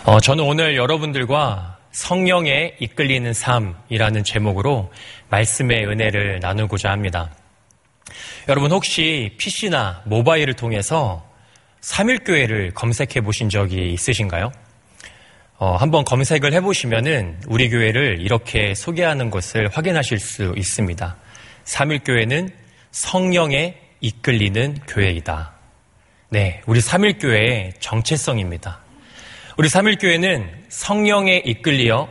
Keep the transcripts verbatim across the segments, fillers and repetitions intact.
어, 저는 오늘 여러분들과 성령에 이끌리는 삶이라는 제목으로 말씀의 은혜를 나누고자 합니다. 여러분 혹시 피씨나 모바일을 통해서 삼일교회를 검색해 보신 적이 있으신가요? 어, 한번 검색을 해보시면은 우리 교회를 이렇게 소개하는 것을 확인하실 수 있습니다. 삼일교회는 성령에 이끌리는 교회이다. 네, 우리 삼일교회의 정체성입니다. 우리 삼일교회는 성령에 이끌려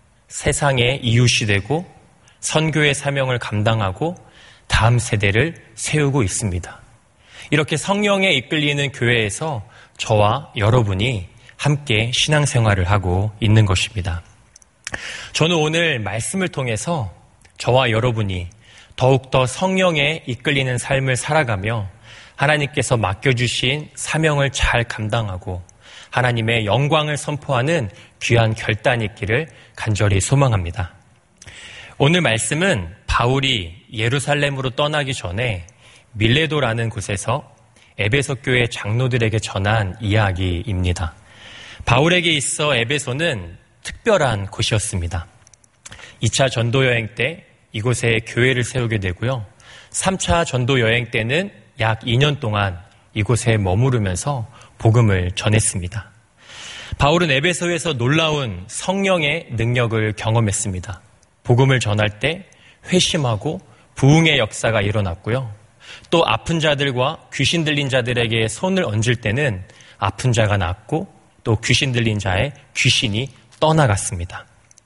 세상의 이웃이 되고 선교의 사명을 감당하고 다음 세대를 세우고 있습니다. 이렇게 성령에 이끌리는 교회에서 저와 여러분이 함께 신앙생활을 하고 있는 것입니다. 저는 오늘 말씀을 통해서 저와 여러분이 더욱더 성령에 이끌리는 삶을 살아가며 하나님께서 맡겨주신 사명을 잘 감당하고 하나님의 영광을 선포하는 귀한 결단이 있기를 간절히 소망합니다. 오늘 말씀은 바울이 예루살렘으로 떠나기 전에 밀레도라는 곳에서 에베소 교회 장로들에게 전한 이야기입니다. 바울에게 있어 에베소는 특별한 곳이었습니다. 이 차 전도 여행 때 이곳에 교회를 세우게 되고요. 삼 차 전도 여행 때는 약 이 년 동안 이곳에 머무르면서 복음을 전했습니다. 바울은 에베소에서 놀라운 성령의 능력을 경험했습니다. 복음을 전할 때 회심하고 부흥의 역사가 일어났고요. 또 아픈 자들과 귀신 들린 자들에게 손을 얹을 때는 아픈 자가 낫고 또 귀신 들린 자의 귀신이 떠나갔습니다.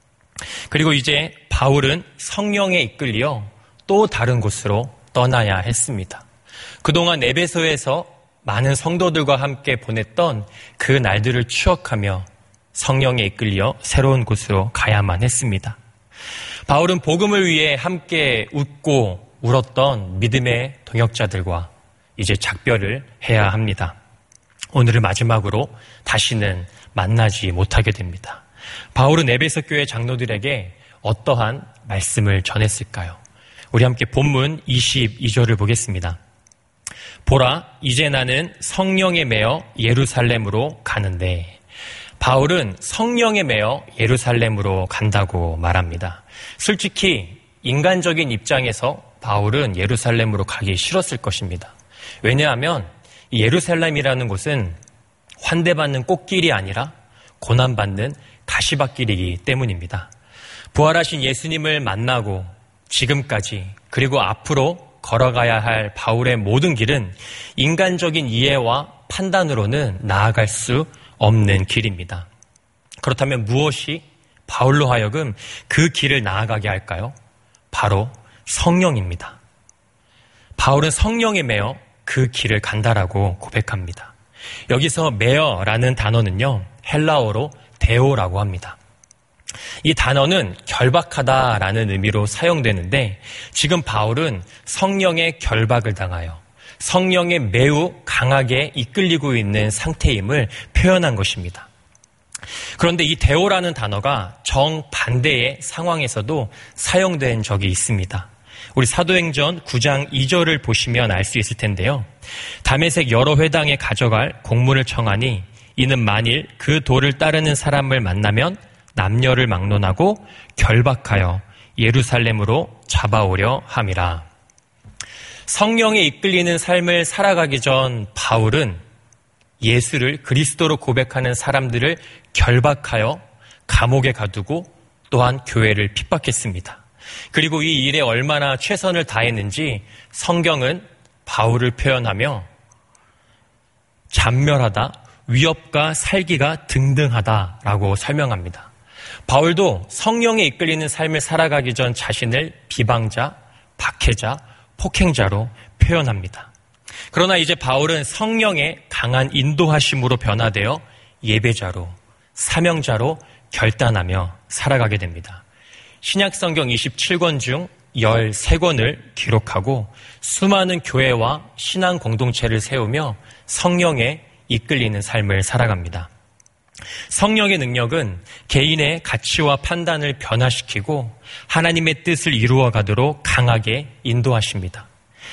그리고 이제 바울은 성령에 이끌려 또 다른 곳으로 떠나야 했습니다. 그동안 에베소에서 많은 성도들과 함께 보냈던 그 날들을 추억하며 성령에 이끌려 새로운 곳으로 가야만 했습니다. 바울은 복음을 위해 함께 웃고 울었던 믿음의 동역자들과 이제 작별을 해야 합니다. 오늘을 마지막으로 다시는 만나지 못하게 됩니다. 바울은 에베소 교회 장로들에게 어떠한 말씀을 전했을까요? 우리 함께 본문 이십이 절을 보겠습니다. 보라, 이제 나는 성령에 매여 예루살렘으로 가는데. 바울은 성령에 매여 예루살렘으로 간다고 말합니다. 솔직히 인간적인 입장에서 바울은 예루살렘으로 가기 싫었을 것입니다. 왜냐하면 이 예루살렘이라는 곳은 환대받는 꽃길이 아니라 고난받는 가시밭길이기 때문입니다. 부활하신 예수님을 만나고 지금까지 그리고 앞으로 걸어가야 할 바울의 모든 길은 인간적인 이해와 판단으로는 나아갈 수 없는 길입니다. 그렇다면 무엇이 바울로 하여금 그 길을 나아가게 할까요? 바로 성령입니다. 바울은 성령에 매여 그 길을 간다라고 고백합니다. 여기서 매여라는 단어는요, 헬라어로 데오라고 합니다. 이 단어는 결박하다라는 의미로 사용되는데 지금 바울은 성령의 결박을 당하여 성령에 매우 강하게 이끌리고 있는 상태임을 표현한 것입니다. 그런데 이 데오라는 단어가 정반대의 상황에서도 사용된 적이 있습니다. 우리 사도행전 구 장 이 절을 보시면 알 수 있을 텐데요. 다메섹 여러 회당에 가져갈 공문을 청하니 이는 만일 그 도를 따르는 사람을 만나면 남녀를 막론하고 결박하여 예루살렘으로 잡아오려 함이라. 성령에 이끌리는 삶을 살아가기 전 바울은 예수를 그리스도로 고백하는 사람들을 결박하여 감옥에 가두고 또한 교회를 핍박했습니다. 그리고 이 일에 얼마나 최선을 다했는지 성경은 바울을 표현하며 잔멸하다, 위협과 살기가 등등하다라고 설명합니다. 바울도 성령에 이끌리는 삶을 살아가기 전 자신을 비방자, 박해자, 폭행자로 표현합니다. 그러나 이제 바울은 성령의 강한 인도하심으로 변화되어 예배자로, 사명자로 결단하며 살아가게 됩니다. 신약성경 이십칠 권 중 십삼 권을 기록하고 수많은 교회와 신앙 공동체를 세우며 성령에 이끌리는 삶을 살아갑니다. 성령의 능력은 개인의 가치와 판단을 변화시키고 하나님의 뜻을 이루어가도록 강하게 인도하십니다.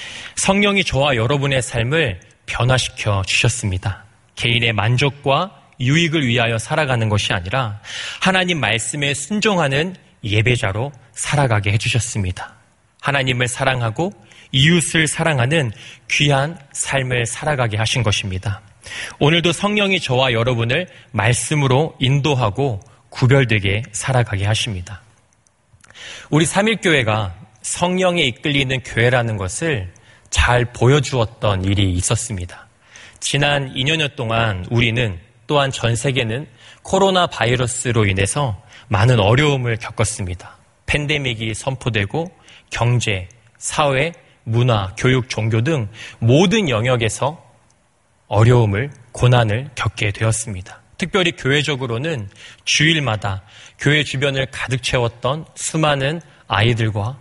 성령이 저와 여러분의 삶을 변화시켜 주셨습니다. 개인의 만족과 유익을 위하여 살아가는 것이 아니라 하나님 말씀에 순종하는 예배자로 살아가게 해주셨습니다. 하나님을 사랑하고 이웃을 사랑하는 귀한 삶을 살아가게 하신 것입니다. 오늘도 성령이 저와 여러분을 말씀으로 인도하고 구별되게 살아가게 하십니다. 우리 삼일교회가 성령에 이끌리는 교회라는 것을 잘 보여주었던 일이 있었습니다. 지난 이 년여 동안 우리는 또한 전 세계는 코로나 바이러스로 인해서 많은 어려움을 겪었습니다. 팬데믹이 선포되고 경제, 사회, 문화, 교육, 종교 등 모든 영역에서 어려움을, 고난을 겪게 되었습니다. 특별히 교회적으로는 주일마다 교회 주변을 가득 채웠던 수많은 아이들과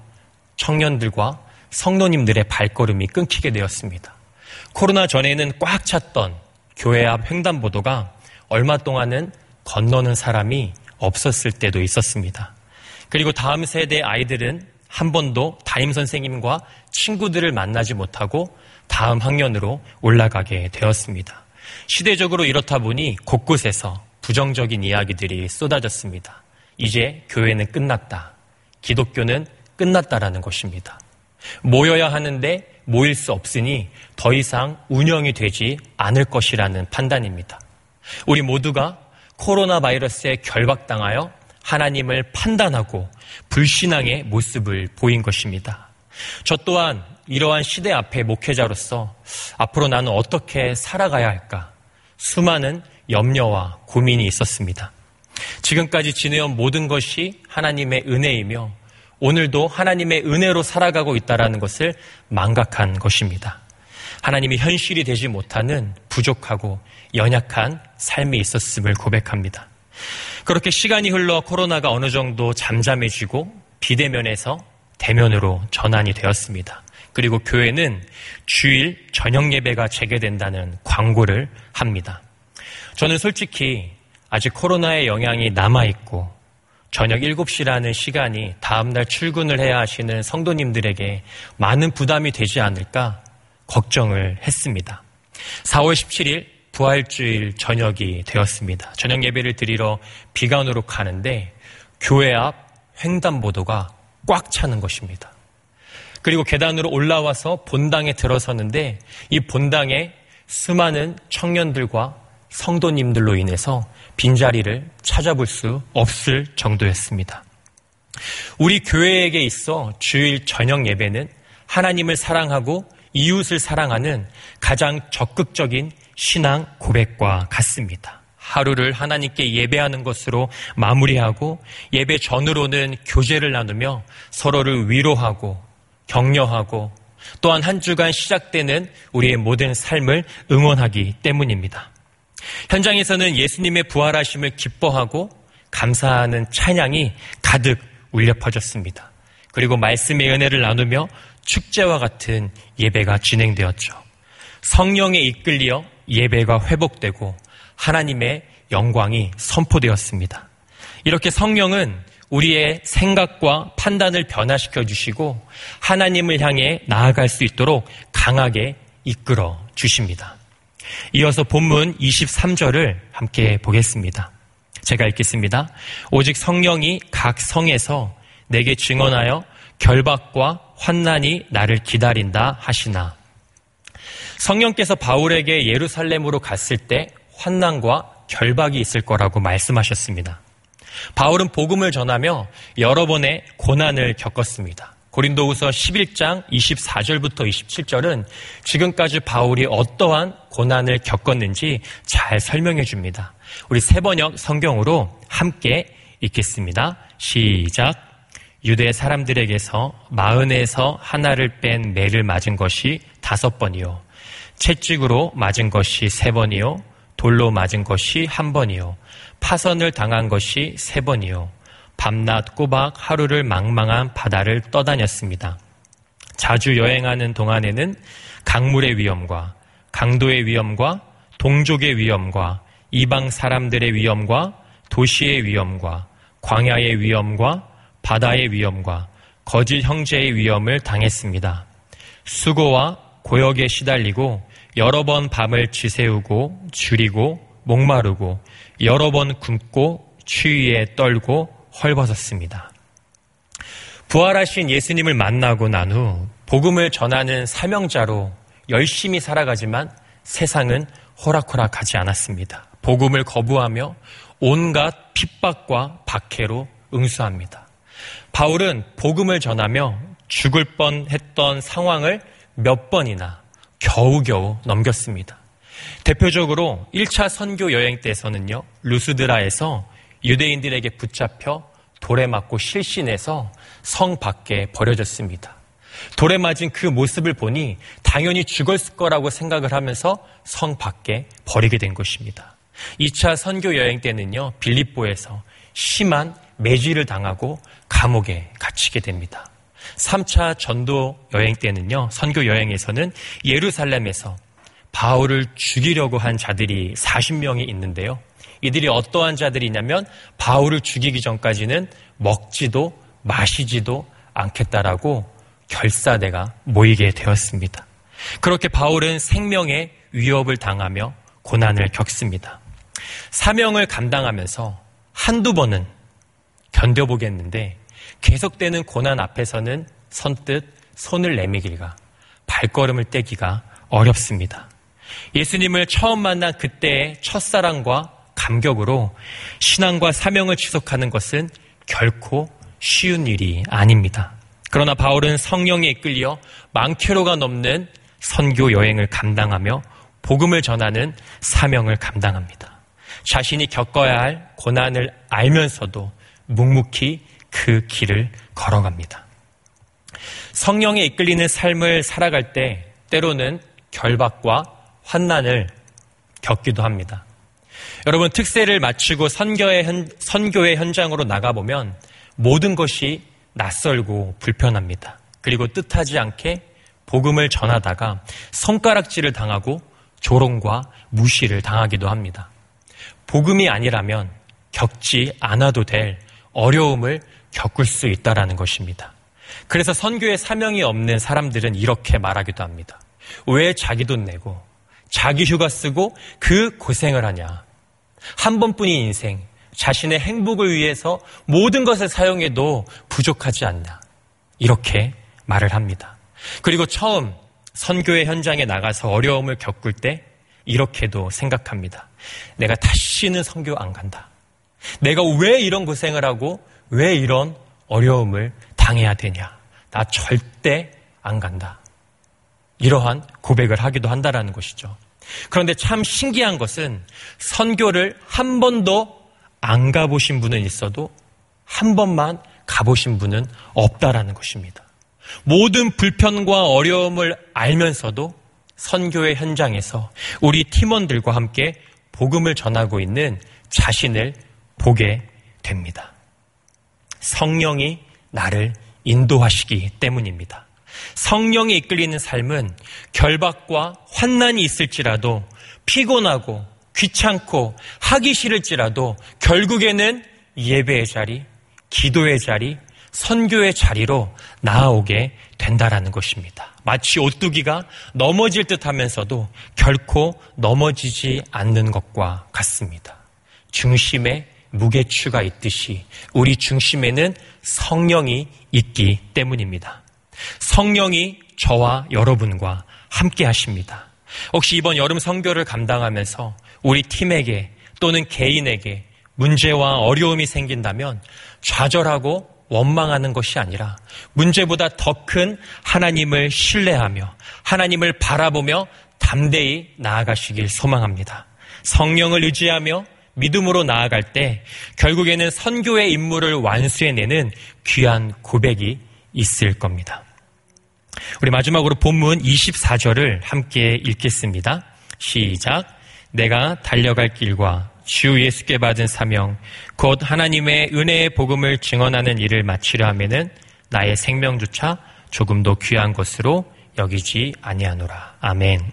청년들과 성도님들의 발걸음이 끊기게 되었습니다. 코로나 전에는 꽉 찼던 교회 앞 횡단보도가 얼마 동안은 건너는 사람이 없었을 때도 있었습니다. 그리고 다음 세대 아이들은 한 번도 담임선생님과 친구들을 만나지 못하고 다음 학년으로 올라가게 되었습니다. 시대적으로 이렇다 보니 곳곳에서 부정적인 이야기들이 쏟아졌습니다. 이제 교회는 끝났다. 기독교는 끝났다라는 것입니다. 모여야 하는데 모일 수 없으니 더 이상 운영이 되지 않을 것이라는 판단입니다. 우리 모두가 코로나 바이러스에 결박당하여 하나님을 판단하고 불신앙의 모습을 보인 것입니다. 저 또한 이러한 시대 앞에 목회자로서 앞으로 나는 어떻게 살아가야 할까? 수많은 염려와 고민이 있었습니다. 지금까지 지내온 모든 것이 하나님의 은혜이며 오늘도 하나님의 은혜로 살아가고 있다는 것을 망각한 것입니다. 하나님이 현실이 되지 못하는 부족하고 연약한 삶이 있었음을 고백합니다. 그렇게 시간이 흘러 코로나가 어느 정도 잠잠해지고 비대면에서 대면으로 전환이 되었습니다. 그리고 교회는 주일 저녁 예배가 재개된다는 광고를 합니다. 저는 솔직히 아직 코로나의 영향이 남아있고 저녁 일곱 시라는 시간이 다음날 출근을 해야 하시는 성도님들에게 많은 부담이 되지 않을까 걱정을 했습니다. 사월 십칠일 부활주일 저녁이 되었습니다. 저녁 예배를 드리러 비관으로 가는데 교회 앞 횡단보도가 꽉 차는 것입니다. 그리고 계단으로 올라와서 본당에 들어섰는데 이 본당에 수많은 청년들과 성도님들로 인해서 빈자리를 찾아볼 수 없을 정도였습니다. 우리 교회에게 있어 주일 저녁 예배는 하나님을 사랑하고 이웃을 사랑하는 가장 적극적인 신앙 고백과 같습니다. 하루를 하나님께 예배하는 것으로 마무리하고 예배 전으로는 교제를 나누며 서로를 위로하고 격려하고 또한 한 주간 시작되는 우리의 모든 삶을 응원하기 때문입니다. 현장에서는 예수님의 부활하심을 기뻐하고 감사하는 찬양이 가득 울려 퍼졌습니다. 그리고 말씀의 은혜를 나누며 축제와 같은 예배가 진행되었죠. 성령에 이끌려 예배가 회복되고 하나님의 영광이 선포되었습니다. 이렇게 성령은 우리의 생각과 판단을 변화시켜 주시고 하나님을 향해 나아갈 수 있도록 강하게 이끌어 주십니다. 이어서 본문 이십삼 절을 함께 보겠습니다. 제가 읽겠습니다. 오직 성령이 각 성에서 내게 증언하여 결박과 환난이 나를 기다린다 하시나. 성령께서 바울에게 예루살렘으로 갔을 때 환난과 결박이 있을 거라고 말씀하셨습니다. 바울은 복음을 전하며 여러 번의 고난을 겪었습니다. 고린도후서 십일 장 이십사 절부터 이십칠 절은 지금까지 바울이 어떠한 고난을 겪었는지 잘 설명해 줍니다. 우리 새번역 성경으로 함께 읽겠습니다. 시작. 유대 사람들에게서 마흔에서 하나를 뺀 매를 맞은 것이 다섯 번이요. 채찍으로 맞은 것이 세 번이요. 돌로 맞은 것이 한 번이요. 파선을 당한 것이 세 번이요. 밤낮 꼬박 하루를 망망한 바다를 떠다녔습니다. 자주 여행하는 동안에는 강물의 위험과 강도의 위험과 동족의 위험과 이방 사람들의 위험과 도시의 위험과 광야의 위험과 바다의 위험과 거짓 형제의 위험을 당했습니다. 수고와 고역에 시달리고 여러 번 밤을 지새우고 줄이고 목마르고 여러 번 굶고 추위에 떨고 헐벗었습니다. 부활하신 예수님을 만나고 난 후 복음을 전하는 사명자로 열심히 살아가지만 세상은 호락호락하지 않았습니다. 복음을 거부하며 온갖 핍박과 박해로 응수합니다. 바울은 복음을 전하며 죽을 뻔했던 상황을 몇 번이나 겨우겨우 넘겼습니다. 대표적으로 일 차 선교 여행 때에서는요, 루스드라에서 유대인들에게 붙잡혀 돌에 맞고 실신해서 성 밖에 버려졌습니다. 돌에 맞은 그 모습을 보니 당연히 죽었을 거라고 생각을 하면서 성 밖에 버리게 된 것입니다. 이 차 선교 여행 때는요, 빌립보에서 심한 매질을 당하고 감옥에 갇히게 됩니다. 삼 차 전도 여행 때는요, 선교 여행에서는 예루살렘에서 바울을 죽이려고 한 자들이 사십 명이 있는데요. 이들이 어떠한 자들이냐면 바울을 죽이기 전까지는 먹지도 마시지도 않겠다라고 결사대가 모이게 되었습니다. 그렇게 바울은 생명의 위협을 당하며 고난을 겪습니다. 사명을 감당하면서 한두 번은 견뎌보겠는데 계속되는 고난 앞에서는 선뜻 손을 내밀기가, 발걸음을 떼기가 어렵습니다. 예수님을 처음 만난 그때의 첫사랑과 감격으로 신앙과 사명을 지속하는 것은 결코 쉬운 일이 아닙니다. 그러나 바울은 성령에 이끌려 만 킬로미터가 넘는 선교 여행을 감당하며 복음을 전하는 사명을 감당합니다. 자신이 겪어야 할 고난을 알면서도 묵묵히 그 길을 걸어갑니다. 성령에 이끌리는 삶을 살아갈 때 때로는 결박과 환난을 겪기도 합니다. 여러분, 특세를 마치고 선교의, 현, 선교의 현장으로 나가보면 모든 것이 낯설고 불편합니다. 그리고 뜻하지 않게 복음을 전하다가 손가락질을 당하고 조롱과 무시를 당하기도 합니다. 복음이 아니라면 겪지 않아도 될 어려움을 겪을 수 있다는 것입니다. 그래서 선교에 사명이 없는 사람들은 이렇게 말하기도 합니다. 왜 자기 돈 내고 자기 휴가 쓰고 그 고생을 하냐. 한 번뿐인 인생, 자신의 행복을 위해서 모든 것을 사용해도 부족하지 않나. 이렇게 말을 합니다. 그리고 처음 선교의 현장에 나가서 어려움을 겪을 때 이렇게도 생각합니다. 내가 다시는 선교 안 간다. 내가 왜 이런 고생을 하고 왜 이런 어려움을 당해야 되냐. 나 절대 안 간다. 이러한 고백을 하기도 한다라는 것이죠. 그런데 참 신기한 것은 선교를 한 번도 안 가보신 분은 있어도 한 번만 가보신 분은 없다라는 것입니다. 모든 불편과 어려움을 알면서도 선교의 현장에서 우리 팀원들과 함께 복음을 전하고 있는 자신을 보게 됩니다. 성령이 나를 인도하시기 때문입니다. 성령이 이끌리는 삶은 결박과 환난이 있을지라도 피곤하고 귀찮고 하기 싫을지라도 결국에는 예배의 자리, 기도의 자리, 선교의 자리로 나아오게 된다라는 것입니다. 마치 오뚜기가 넘어질 듯 하면서도 결코 넘어지지 않는 것과 같습니다. 중심에 무게추가 있듯이 우리 중심에는 성령이 있기 때문입니다. 성령이 저와 여러분과 함께 하십니다. 혹시 이번 여름 선교를 감당하면서 우리 팀에게 또는 개인에게 문제와 어려움이 생긴다면 좌절하고 원망하는 것이 아니라 문제보다 더 큰 하나님을 신뢰하며 하나님을 바라보며 담대히 나아가시길 소망합니다. 성령을 의지하며 믿음으로 나아갈 때 결국에는 선교의 임무를 완수해내는 귀한 고백이 있을 겁니다. 우리 마지막으로 본문 이십사 절을 함께 읽겠습니다. 시작. 내가 달려갈 길과 주 예수께 받은 사명 곧 하나님의 은혜의 복음을 증언하는 일을 마치려 하면은 나의 생명조차 조금도 귀한 것으로 여기지 아니하노라. 아멘.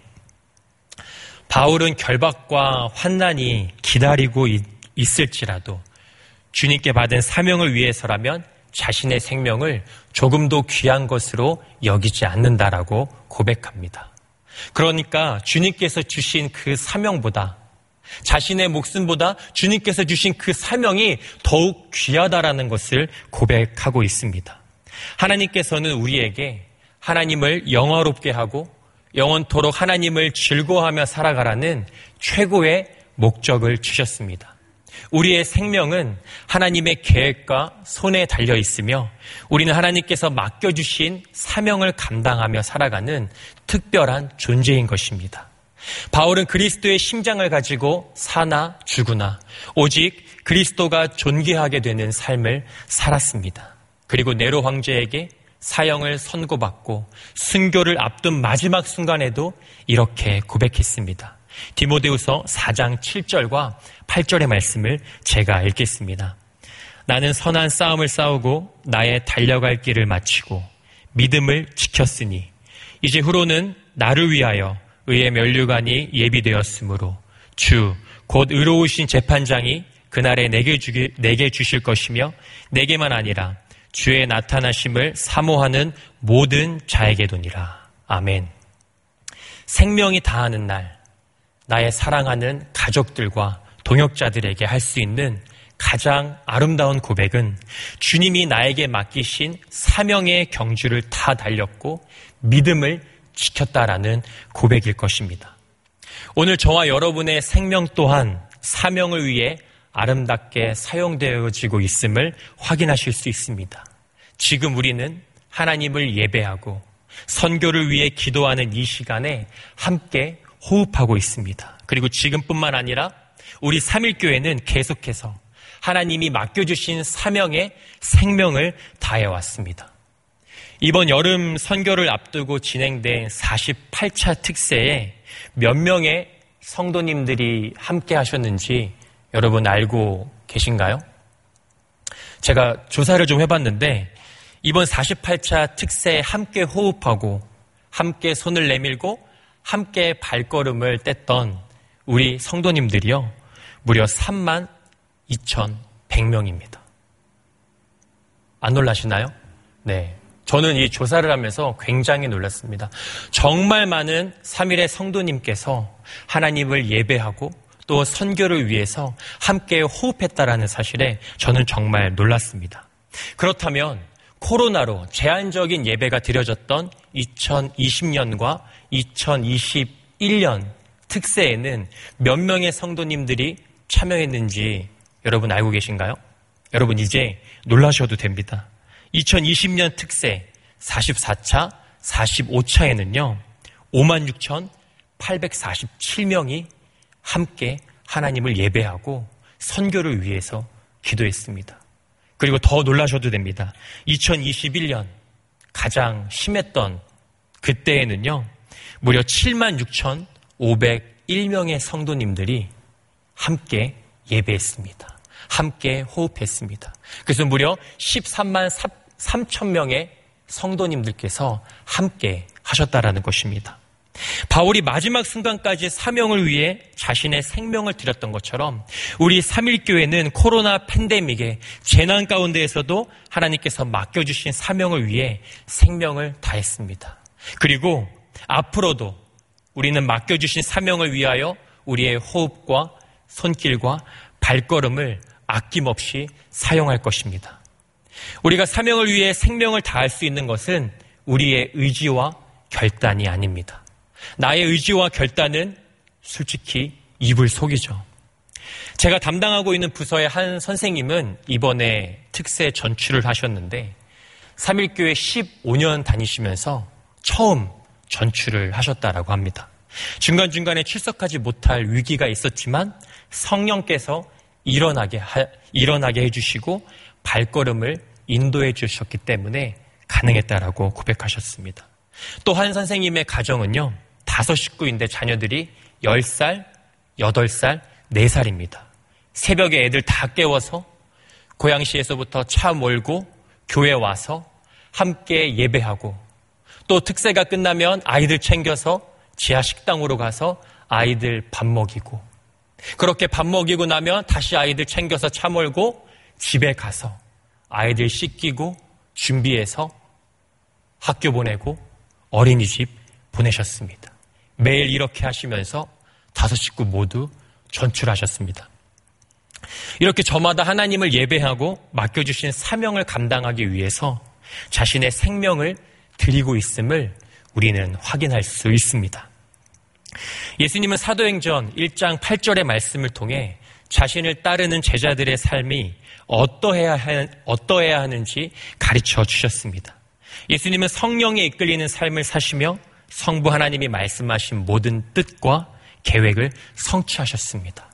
바울은 결박과 환난이 기다리고 있을지라도 주님께 받은 사명을 위해서라면 자신의 생명을 조금도 귀한 것으로 여기지 않는다라고 고백합니다. 그러니까 주님께서 주신 그 사명보다 자신의 목숨보다 주님께서 주신 그 사명이 더욱 귀하다라는 것을 고백하고 있습니다. 하나님께서는 우리에게 하나님을 영화롭게 하고 영원토록 하나님을 즐거워하며 살아가라는 최고의 목적을 주셨습니다. 우리의 생명은 하나님의 계획과 손에 달려 있으며 우리는 하나님께서 맡겨주신 사명을 감당하며 살아가는 특별한 존재인 것입니다. 바울은 그리스도의 심장을 가지고 사나 죽으나 오직 그리스도가 존귀하게 되는 삶을 살았습니다. 그리고 네로 황제에게 사형을 선고받고 순교를 앞둔 마지막 순간에도 이렇게 고백했습니다. 디모데후서 사 장 칠 절과 팔 절의 말씀을 제가 읽겠습니다. 나는 선한 싸움을 싸우고 나의 달려갈 길을 마치고 믿음을 지켰으니 이제 후로는 나를 위하여 의의 면류관이 예비되었으므로 주 곧 의로우신 재판장이 그날에 내게, 주기, 내게 주실 것이며 내게만 아니라 주의 나타나심을 사모하는 모든 자에게도니라. 아멘. 생명이 다하는 날 나의 사랑하는 가족들과 동역자들에게 할 수 있는 가장 아름다운 고백은 주님이 나에게 맡기신 사명의 경주를 다 달렸고 믿음을 지켰다라는 고백일 것입니다. 오늘 저와 여러분의 생명 또한 사명을 위해 아름답게 사용되어지고 있음을 확인하실 수 있습니다. 지금 우리는 하나님을 예배하고 선교를 위해 기도하는 이 시간에 함께 호흡하고 있습니다. 그리고 지금뿐만 아니라 우리 삼일교회는 계속해서 하나님이 맡겨주신 사명에 생명을 다해왔습니다. 이번 여름 선교를 앞두고 진행된 사십팔 차 특세에 몇 명의 성도님들이 함께 하셨는지 여러분 알고 계신가요? 제가 조사를 좀 해봤는데 이번 사십팔 차 특세에 함께 호흡하고 함께 손을 내밀고 함께 발걸음을 뗐던 우리 성도님들이요 무려 삼만 이천백 명입니다. 안 놀라시나요? 네. 저는 이 조사를 하면서 굉장히 놀랐습니다. 정말 많은 삼일의 성도님께서 하나님을 예배하고 또 선교를 위해서 함께 호흡했다라는 사실에 저는 정말 놀랐습니다. 그렇다면 코로나로 제한적인 예배가 드려졌던 이천이십 년과 이천이십일 년 특세에는 몇 명의 성도님들이 참여했는지 여러분 알고 계신가요? 여러분 이제 놀라셔도 됩니다. 이천이십 년 특세 사십사 차, 사십오 차에는요 오만 육천팔백사십칠 명이 함께 하나님을 예배하고 선교를 위해서 기도했습니다. 그리고 더 놀라셔도 됩니다. 이천이십일 년 가장 심했던 그때에는요 무려 칠만 육천오백일 명의 성도님들이 함께 예배했습니다. 함께 호흡했습니다. 그래서 무려 십삼만 삼천 명의 성도님들께서 함께 하셨다라는 것입니다. 바울이 마지막 순간까지 사명을 위해 자신의 생명을 드렸던 것처럼 우리 삼일교회는 코로나 팬데믹의 재난 가운데에서도 하나님께서 맡겨주신 사명을 위해 생명을 다했습니다. 그리고 앞으로도 우리는 맡겨주신 사명을 위하여 우리의 호흡과 손길과 발걸음을 아낌없이 사용할 것입니다. 우리가 사명을 위해 생명을 다할 수 있는 것은 우리의 의지와 결단이 아닙니다. 나의 의지와 결단은 솔직히 이불 속이죠. 제가 담당하고 있는 부서의 한 선생님은 이번에 특세 전출을 하셨는데 삼일교회 십오 년 다니시면서 처음 전출을 하셨다라고 합니다. 중간중간에 출석하지 못할 위기가 있었지만 성령께서 일어나게, 하, 일어나게 해주시고 발걸음을 인도해 주셨기 때문에 가능했다라고 고백하셨습니다. 또 한 선생님의 가정은요, 다섯 식구인데 자녀들이 열 살, 여덟 살, 네 살입니다. 새벽에 애들 다 깨워서 고양시에서부터 차 몰고 교회 와서 함께 예배하고 또 특세가 끝나면 아이들 챙겨서 지하 식당으로 가서 아이들 밥 먹이고 그렇게 밥 먹이고 나면 다시 아이들 챙겨서 차 몰고 집에 가서 아이들 씻기고 준비해서 학교 보내고 어린이집 보내셨습니다. 매일 이렇게 하시면서 다섯 식구 모두 전출하셨습니다. 이렇게 저마다 하나님을 예배하고 맡겨주신 사명을 감당하기 위해서 자신의 생명을 드리고 있음을 우리는 확인할 수 있습니다. 예수님은 사도행전 일 장 팔 절의 말씀을 통해 자신을 따르는 제자들의 삶이 어떠해야, 어떠해야 하는지 가르쳐 주셨습니다. 예수님은 성령에 이끌리는 삶을 사시며 성부 하나님이 말씀하신 모든 뜻과 계획을 성취하셨습니다.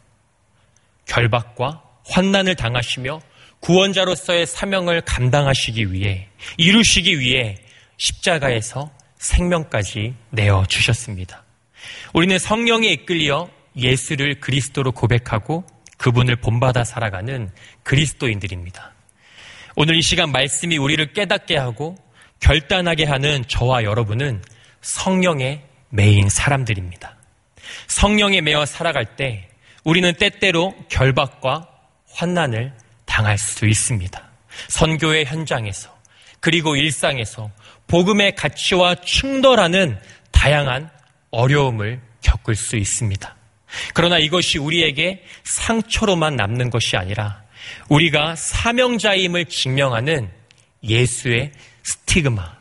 결박과 환난을 당하시며 구원자로서의 사명을 감당하시기 위해, 이루시기 위해 십자가에서 생명까지 내어주셨습니다. 우리는 성령에 이끌려 예수를 그리스도로 고백하고 그분을 본받아 살아가는 그리스도인들입니다. 오늘 이 시간 말씀이 우리를 깨닫게 하고 결단하게 하는 저와 여러분은 성령에 매인 사람들입니다. 성령에 매어 살아갈 때 우리는 때때로 결박과 환난을 당할 수 있습니다. 선교의 현장에서 그리고 일상에서 복음의 가치와 충돌하는 다양한 어려움을 겪을 수 있습니다. 그러나 이것이 우리에게 상처로만 남는 것이 아니라 우리가 사명자임을 증명하는 예수의 스티그마,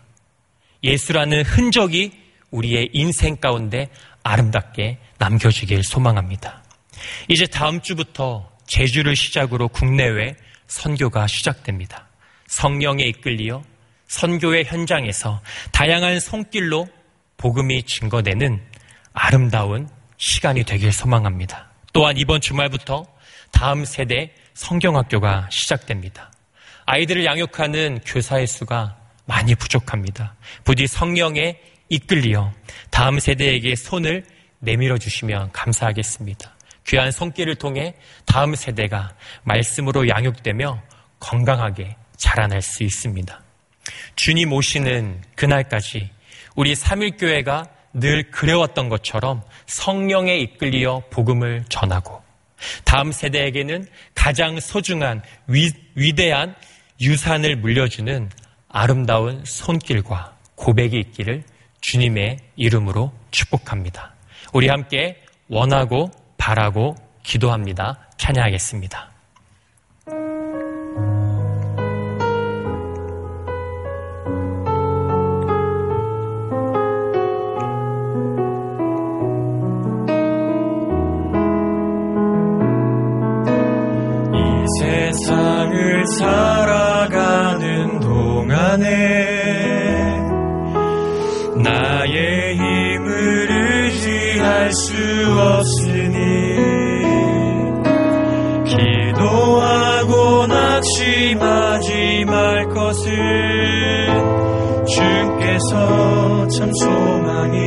예수라는 흔적이 우리의 인생 가운데 아름답게 남겨지길 소망합니다. 이제 다음 주부터 제주를 시작으로 국내외 선교가 시작됩니다. 성령에 이끌리어 선교의 현장에서 다양한 손길로 복음이 증거되는 아름다운 시간이 되길 소망합니다. 또한 이번 주말부터 다음 세대 성경학교가 시작됩니다. 아이들을 양육하는 교사의 수가 많이 부족합니다. 부디 성령에 이끌리어 다음 세대에게 손을 내밀어 주시면 감사하겠습니다. 귀한 손길을 통해 다음 세대가 말씀으로 양육되며 건강하게 자라날 수 있습니다. 주님 오시는 그날까지 우리 삼일교회가 늘 그래왔던 것처럼 성령에 이끌려 복음을 전하고 다음 세대에게는 가장 소중한 위, 위대한 유산을 물려주는 아름다운 손길과 고백이 있기를 주님의 이름으로 축복합니다. 우리 함께 원하고 바라고 기도합니다. 찬양하겠습니다. 세상을 살아가는 동안에 나의 힘을 의지할 수 없으니 기도하고 낙심하지 말 것은 주께서 참 소망이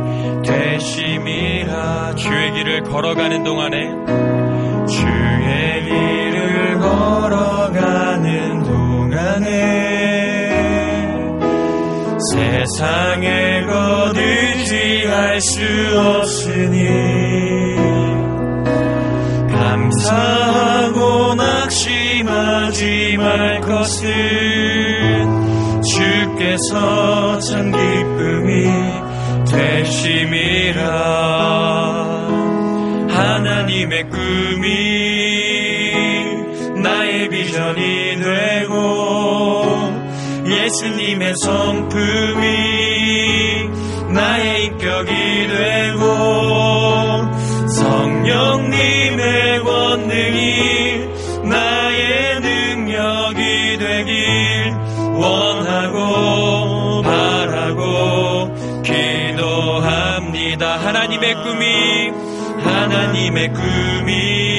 되심이라. 주의 길을 걸어가는 동안에 주의 길을 걸어가는 동안에 세상의 것 의지할 수 없으니 감사하고 낙심하지 말 것은 주께서 참 기쁨이 되심이라. 하나님의 꿈이 나의 비전이 되고 예수님의 성품이 나의 인격이 되고 성령님의 권능이 나의 능력이 되길 원하고 바라고 기도합니다. 하나님의 꿈이 하나님의 꿈이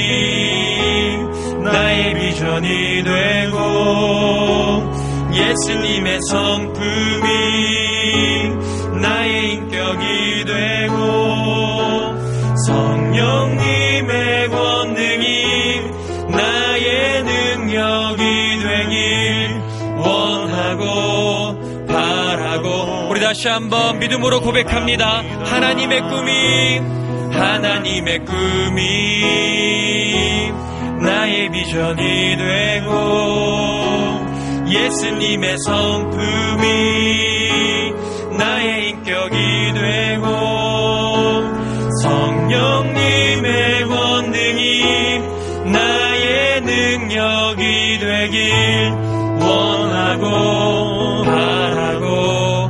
나의 비전이 되고 예수님의 성품이 나의 인격이 되고 성령님의 권능이 나의 능력이 되길 원하고 바라고. 우리 다시 한번 믿음으로 고백합니다. 하나님의 꿈이 하나님의 꿈이 나의 비전이 되고 예수님의 성품이 나의 인격이 되고 성령님의 권능이 능력이 되길 원하고 바라고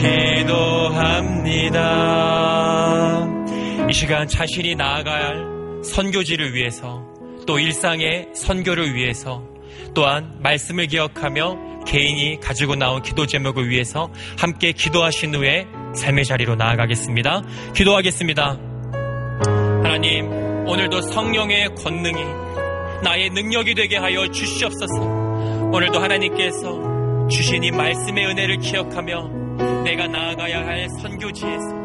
기도합니다. 이 시간 자신이 나아가야 할 선교지를 위해서, 또 일상의 선교를 위해서, 또한 말씀을 기억하며 개인이 가지고 나온 기도 제목을 위해서 함께 기도하신 후에 삶의 자리로 나아가겠습니다. 기도하겠습니다. 하나님, 오늘도 성령의 권능이 나의 능력이 되게 하여 주시옵소서. 오늘도 하나님께서 주신 이 말씀의 은혜를 기억하며 내가 나아가야 할 선교지에서